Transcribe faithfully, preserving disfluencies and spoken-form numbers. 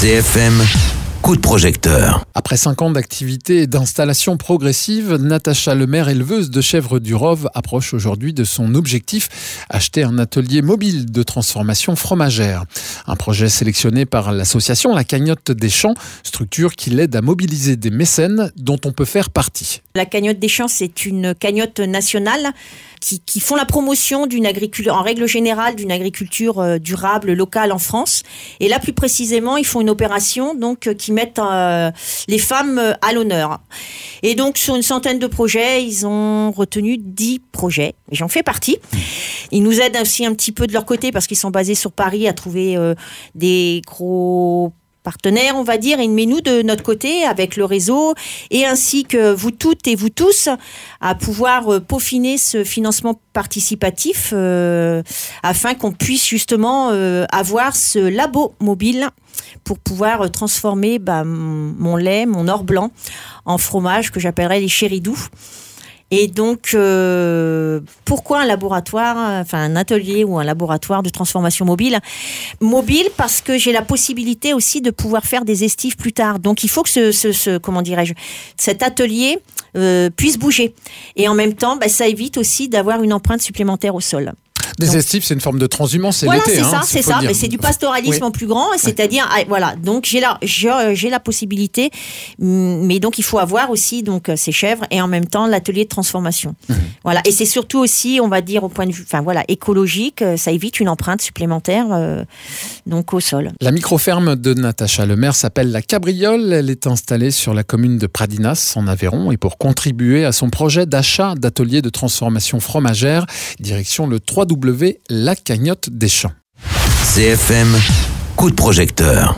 C F M, coup de projecteur. Après cinq ans d'activité et d'installation progressive, Natacha Lemaire, éleveuse de chèvres du Rove, approche aujourd'hui de son objectif, acheter un atelier mobile de transformation fromagère. Un projet sélectionné par l'association La Cagnotte des Champs, structure qui l'aide à mobiliser des mécènes dont on peut faire partie. La Cagnotte des Champs, c'est une cagnotte nationale qui, qui font la promotion d'une agriculture, en règle générale, d'une agriculture euh, durable, locale en France. Et là, plus précisément, ils font une opération donc euh, qui mettent euh, les femmes euh, à l'honneur. Et donc, sur une centaine de projets, ils ont retenu dix projets. Et j'en fais partie. Ils nous aident aussi un petit peu de leur côté parce qu'ils sont basés sur Paris à trouver euh, des gros partenaires, on va dire, et mais nous de notre côté avec le réseau et ainsi que vous toutes et vous tous à pouvoir euh, peaufiner ce financement participatif euh, afin qu'on puisse justement euh, avoir ce labo mobile pour pouvoir euh, transformer bah, mon lait, mon or blanc en fromage que j'appellerais les chéridous. Et donc, euh, pourquoi un laboratoire, enfin un atelier ou un laboratoire de transformation mobile ? Mobile parce que j'ai la possibilité aussi de pouvoir faire des estives plus tard. Donc, il faut que ce, ce, ce comment dirais-je, cet atelier euh, puisse bouger. Et en même temps, bah, ça évite aussi d'avoir une empreinte supplémentaire au sol. Des Donc, estives, c'est une forme de transhumance, c'est voilà, l'été. c'est hein, ça, c'est ça. Mais c'est du pastoralisme Oui. en plus grand, c'est-à-dire, ah, voilà. Donc j'ai la, j'ai, j'ai la possibilité, mais donc il faut avoir aussi donc ces chèvres et en même temps l'atelier de transformation. Mmh. Voilà. Et c'est surtout aussi, on va dire au point de vue, enfin voilà, écologique, ça évite une empreinte supplémentaire euh, donc au sol. La micro-ferme de Natacha Lemaire s'appelle La Cabriole. Elle est installée sur la commune de Pradinas, en Aveyron, et pour contribuer à son projet d'achat d'atelier de transformation fromagère, direction le w w w point la cagnotte des champs. C F M, coup de projecteur.